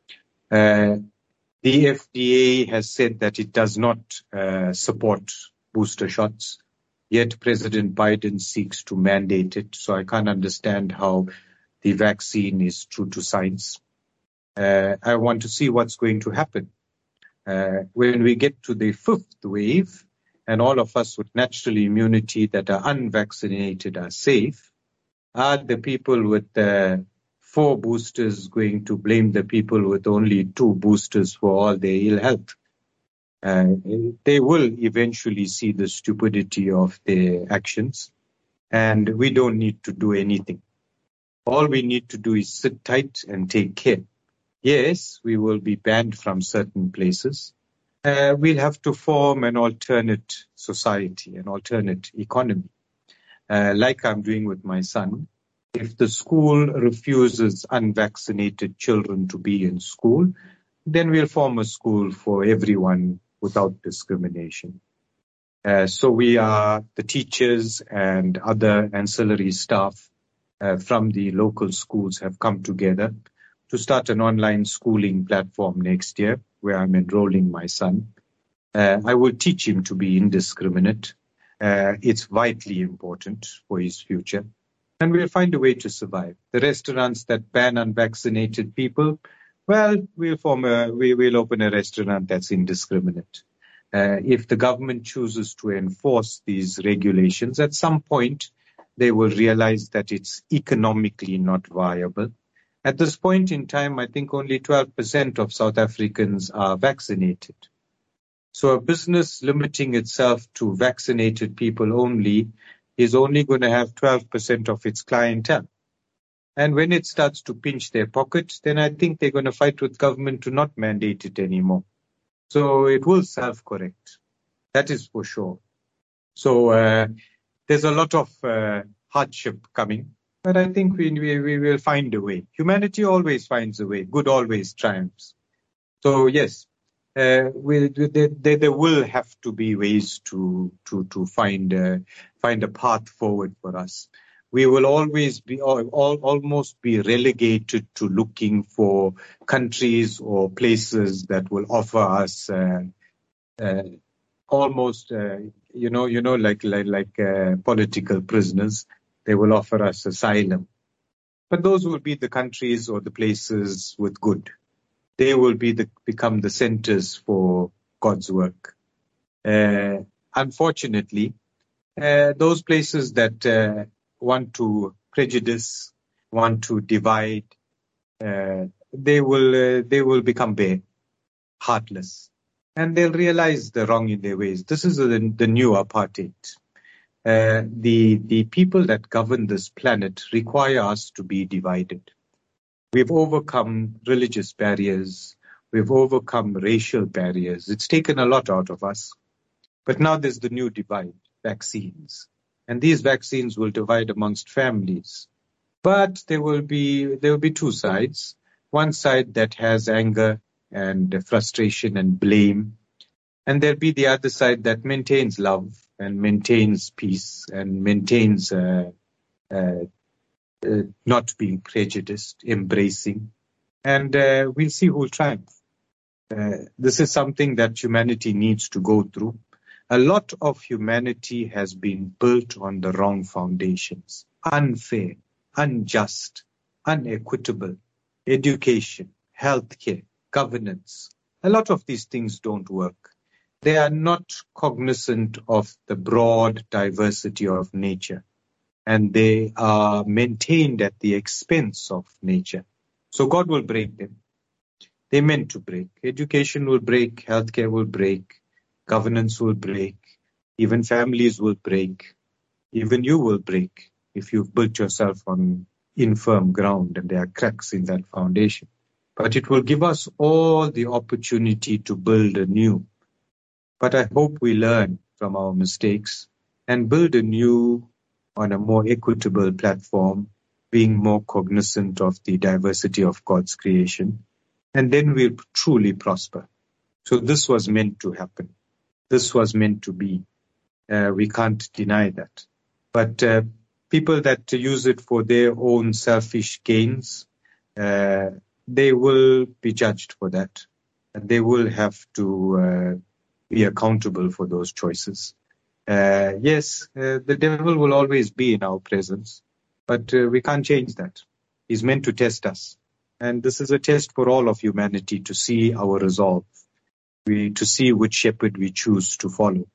Uh, the F D A has said that it does not uh, support booster shots, yet President Biden seeks to mandate it. So I can't understand how the vaccine is true to science. Uh, I want to see what's going to happen. Uh, when we get to the fifth wave, and all of us with natural immunity that are unvaccinated are safe, are the people with uh, four boosters going to blame the people with only two boosters for all their ill health? Uh, they will eventually see the stupidity of their actions, and we don't need to do anything. All we need to do is sit tight and take care. Yes, we will be banned from certain places. Uh, we'll have to form an alternate society, an alternate economy, uh, like I'm doing with my son. If the school refuses unvaccinated children to be in school, then we'll form a school for everyone without discrimination. Uh, so we are, the teachers and other ancillary staff uh, from the local schools have come together to start an online schooling platform next year where I'm enrolling my son. Uh, I will teach him to be indiscriminate. Uh, it's vitally important for his future. And we'll find a way to survive. The restaurants that ban unvaccinated people, well, we'll form a, we will open a restaurant that's indiscriminate. Uh, if the government chooses to enforce these regulations, at some point, they will realize that it's economically not viable. At this point in time, I think only twelve percent of South Africans are vaccinated. So a business limiting itself to vaccinated people only is only going to have twelve percent of its clientele. And when it starts to pinch their pocket, then I think they're going to fight with government to not mandate it anymore. So it will self-correct. That is for sure. So uh, there's a lot of uh, hardship coming, but I think we, we we will find a way. Humanity always finds a way. Good always triumphs. So yes, uh, we, there, there, there will have to be ways to to to find a, find a path forward for us. We will always be all, all, almost be relegated to looking for countries or places that will offer us uh, uh, almost, uh, you know, you know, like like like uh, political prisoners. They will offer us asylum, but those will be the countries or the places with good. They will be the, become the centers for God's work. Uh, unfortunately, uh, those places that uh, want to prejudice, want to divide, uh, they will uh, they will become bare, heartless, and they'll realize the wrong in their ways. This is the, the new apartheid. Uh, the the people that govern this planet require us to be divided. We've overcome religious barriers. We've overcome racial barriers. It's taken a lot out of us. But now there's the new divide, vaccines. And these vaccines will divide amongst families. But there will be there will be two sides. One side that has anger and frustration and blame. And there'll be the other side that maintains love and maintains peace and maintains uh, uh, uh, not being prejudiced, embracing. And uh, we'll see who will triumph. Uh, this is something that humanity needs to go through. A lot of humanity has been built on the wrong foundations. Unfair, unjust, unequitable. Education, healthcare, governance. A lot of these things don't work. They are not cognizant of the broad diversity of nature, and they are maintained at the expense of nature. So God will break them. They're meant to break. Education will break, healthcare will break, governance will break, even families will break, even you will break if you've built yourself on infirm ground and there are cracks in that foundation. But it will give us all the opportunity to build anew. But I hope we learn from our mistakes and build anew on a more equitable platform, being more cognizant of the diversity of God's creation. And then we'll truly prosper. So this was meant to happen. This was meant to be. Uh, we can't deny that. But uh, people that use it for their own selfish gains, uh, they will be judged for that. And they will have to uh, be accountable for those choices. Uh, yes, uh, the devil will always be in our presence, but uh, we can't change that. He's meant to test us. And this is a test for all of humanity to see our resolve, we, to see which shepherd we choose to follow.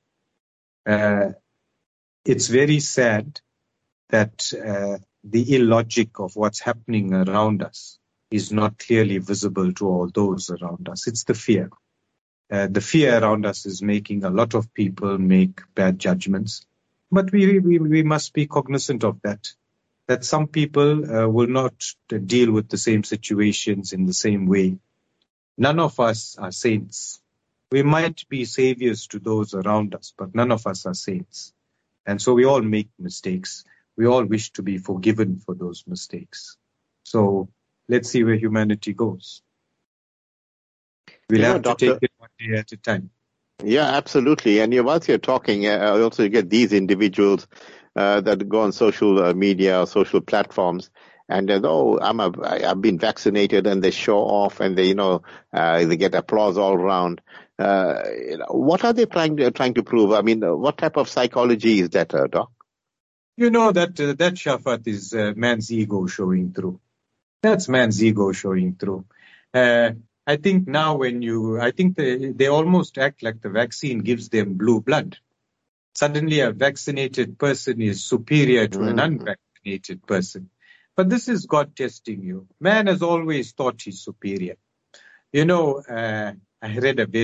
Uh, it's very sad that uh, the illogic of what's happening around us is not clearly visible to all those around us. It's the fear. Uh, the fear around us is making a lot of people make bad judgments. But we, we, we must be cognizant of that, that some people uh, will not uh, deal with the same situations in the same way. None of us are saints. We might be saviors to those around us, but none of us are saints. And so we all make mistakes. We all wish to be forgiven for those mistakes. So let's see where humanity goes. We'll You know, have to Doctor, take it one day at a time. Yeah, absolutely. And you, whilst you're talking, uh, also you get these individuals uh, that go on social uh, media or social platforms, and they oh, I'm a, I've been vaccinated, and they show off, and they, you know, uh, they get applause all around. Uh, you know, what are they trying to trying to prove? I mean, what type of psychology is that, uh, Doc? You know that uh, that Shafat is uh, man's ego showing through. That's man's ego showing through. Uh, I think now when you, I think they, they almost act like the vaccine gives them blue blood. Suddenly a vaccinated person is superior to mm-hmm. an unvaccinated person. But this is God testing you. Man has always thought he's superior. You know, uh, I read a very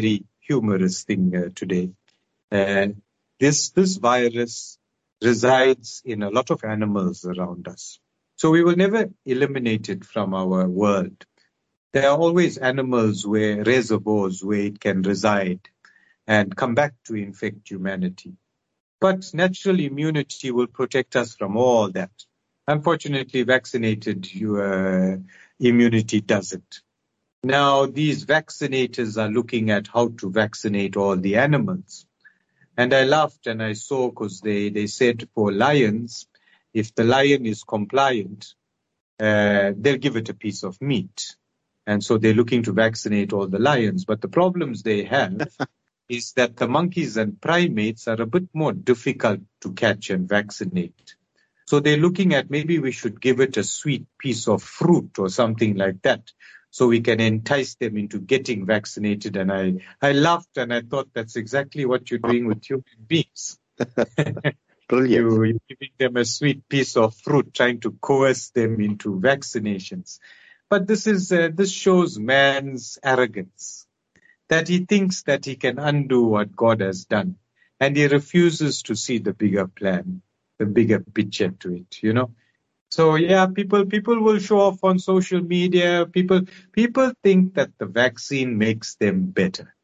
humorous thing uh, today. Uh, this this virus resides in a lot of animals around us. So we will never eliminate it from our world. There are always animals where reservoirs where it can reside and come back to infect humanity. But natural immunity will protect us from all that. Unfortunately, vaccinated uh, immunity doesn't. Now, these vaccinators are looking at how to vaccinate all the animals. And I laughed and I saw because they, they said for lions, if the lion is compliant, uh, they'll give it a piece of meat. And so they're looking to vaccinate all the lions. But the problems they have is that the monkeys and primates are a bit more difficult to catch and vaccinate. So they're looking at maybe we should give it a sweet piece of fruit or something like that, so we can entice them into getting vaccinated. And I, I laughed and I thought that's exactly what you're doing with human beings. Brilliant. You, you're giving them a sweet piece of fruit, trying to coerce them into vaccinations. But this is uh, this shows man's arrogance, that he thinks that he can undo what God has done, and he refuses to see the bigger plan, the bigger picture to it, you know. So yeah, people people will show off on social media. People people think that the vaccine makes them better.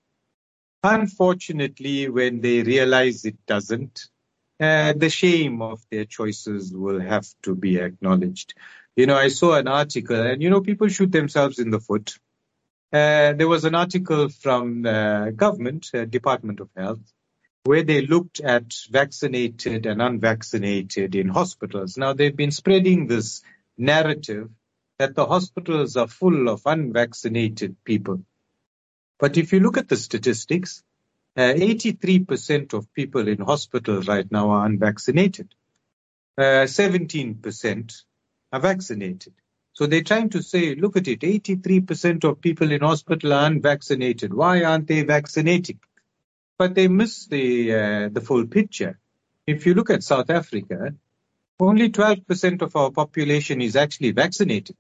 Unfortunately, when they realize it doesn't, uh, the shame of their choices will have to be acknowledged. You know, I saw an article, and you know, people shoot themselves in the foot. Uh, there was an article from uh, government, uh, Department of Health, where they looked at vaccinated and unvaccinated in hospitals. Now, they've been spreading this narrative that the hospitals are full of unvaccinated people. But if you look at the statistics, uh, eighty-three percent of people in hospitals right now are unvaccinated. Uh, seventeen percent are vaccinated. So they're trying to say, look at it, eighty-three percent of people in hospital are unvaccinated. Why aren't they vaccinating? But they miss the uh, the full picture. If you look at South Africa, only twelve percent of our population is actually vaccinated.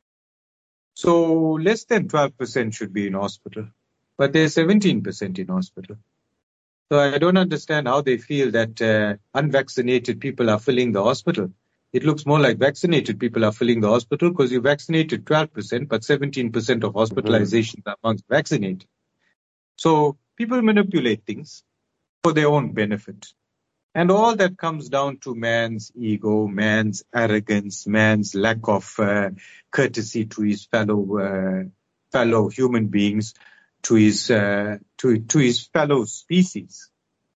So less than twelve percent should be in hospital, but there's seventeen percent in hospital. So I don't understand how they feel that uh, unvaccinated people are filling the hospital. It looks more like vaccinated people are filling the hospital, because you vaccinated twelve percent, but seventeen percent of hospitalizations mm-hmm. are amongst vaccinated. So people manipulate things for their own benefit. And all that comes down to man's ego, man's arrogance, man's lack of uh, courtesy to his fellow uh, fellow human beings, to his uh, to to his fellow species.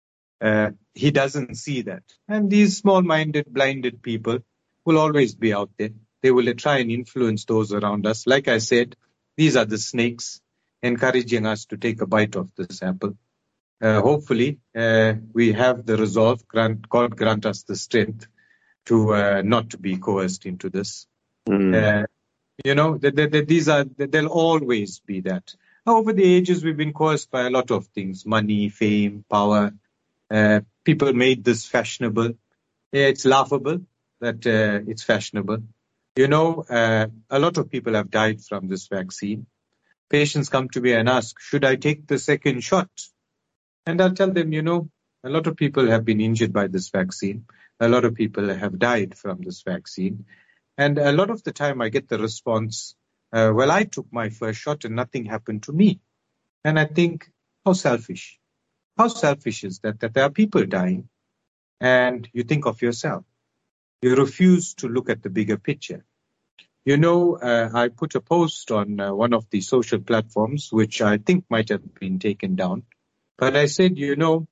Uh, he doesn't see that. And these small-minded, blinded people will always be out there. They will try and influence those around us. Like I said, these are the snakes encouraging us to take a bite of this apple. Uh, hopefully, uh, we have the resolve. Grant, God grant us the strength to uh, not to be coerced into this. Mm. Uh, you know, the, the, the, these are there'll always be that. Over the ages, we've been coerced by a lot of things: money, fame, power. Uh, people made this fashionable. Yeah, it's laughable that uh, it's fashionable. You know, uh, a lot of people have died from this vaccine. Patients come to me and ask, should I take the second shot? And I'll tell them, you know, a lot of people have been injured by this vaccine. A lot of people have died from this vaccine. And a lot of the time I get the response, uh, well, I took my first shot and nothing happened to me. And I think, how selfish. How selfish is that, that there are people dying and you think of yourself. You refuse to look at the bigger picture. You know, uh, I put a post on uh, one of the social platforms, which I think might have been taken down. But I said, you know,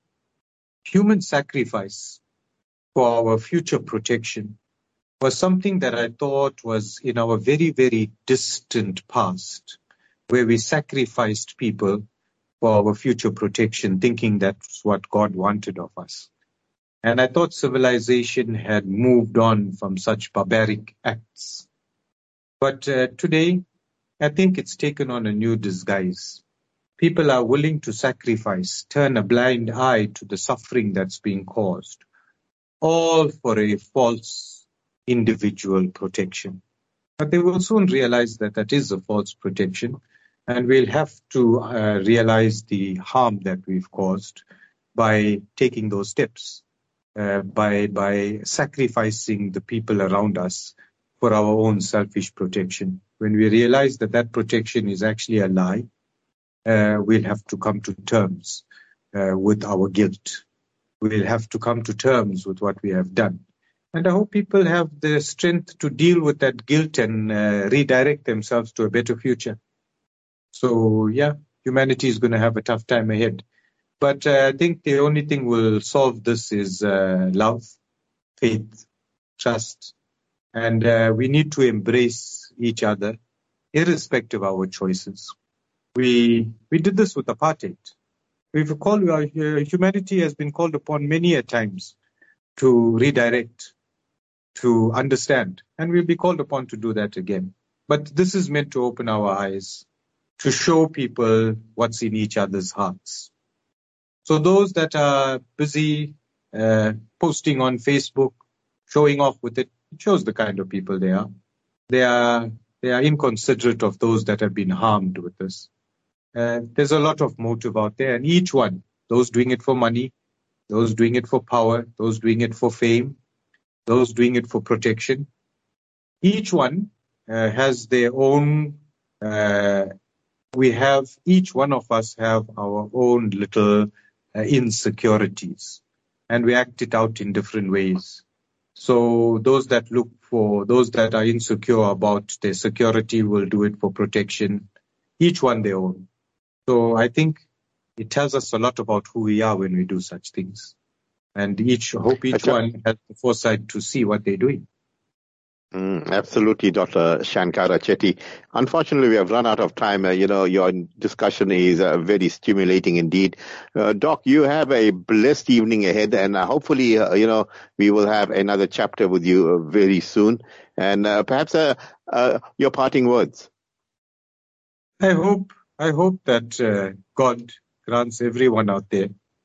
human sacrifice for our future protection was something that I thought was in our very, very distant past, where we sacrificed people for our future protection, thinking that's what God wanted of us. And I thought civilization had moved on from such barbaric acts. But uh, today, I think it's taken on a new disguise. People are willing to sacrifice, turn a blind eye to the suffering that's being caused, all for a false individual protection. But they will soon realize that that is a false protection. And we'll have to uh, realize the harm that we've caused by taking those steps, uh, by by sacrificing the people around us for our own selfish protection. When we realize that that protection is actually a lie, uh, we'll have to come to terms uh, with our guilt. We'll have to come to terms with what we have done. And I hope people have the strength to deal with that guilt and uh, redirect themselves to a better future. So, yeah, humanity is going to have a tough time ahead. But uh, I think the only thing will solve this is uh, love, faith, trust. And uh, we need to embrace each other, irrespective of our choices. We we did this with apartheid. We've called, uh, humanity has been called upon many a times to redirect, to understand. And we'll be called upon to do that again. But this is meant to open our eyes, to show people what's in each other's hearts. So those that are busy uh, posting on Facebook, showing off with it, it shows the kind of people they are. They are they are inconsiderate of those that have been harmed with this. Uh, there's a lot of motive out there, and each one, those doing it for money, those doing it for power, those doing it for fame, those doing it for protection, each one uh, has their own, uh, we have, each one of us have our own little uh, insecurities, and we act it out in different ways. So those that look for, those that are insecure about their security will do it for protection, each one their own. So I think it tells us a lot about who we are when we do such things. And each, hope each one has the foresight to see what they're doing. Mm, absolutely, Doctor Shankara Chetty. Unfortunately, we have run out of time. Uh, you know, your discussion is uh, very stimulating indeed. Uh, Doc, you have a blessed evening ahead, and uh, hopefully, uh, you know, we will have another chapter with you uh, very soon. And uh, perhaps uh, uh, your parting words. I hope, I hope that uh, God grants everyone out there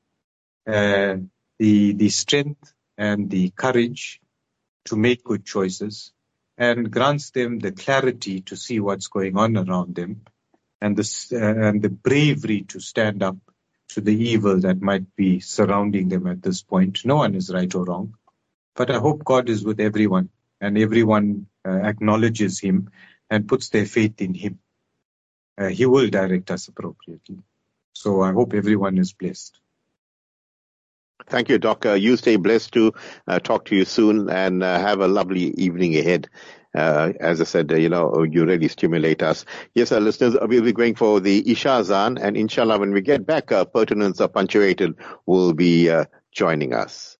uh, the the strength and the courage to make good choices, and grants them the clarity to see what's going on around them, and the uh, and the bravery to stand up to the evil that might be surrounding them at this point. No one is right or wrong, but I hope God is with everyone, and everyone uh, acknowledges Him and puts their faith in Him. Uh, he will direct us appropriately. So I hope everyone is blessed. Thank you, Doc. Uh, you stay blessed too. Uh, talk to you soon, and uh, have a lovely evening ahead. Uh, as I said, uh, you know, you really stimulate us. Yes, our listeners, we'll be going for the Isha Azan, and inshallah, when we get back, uh, Pertinence of Punctuated will be uh, joining us.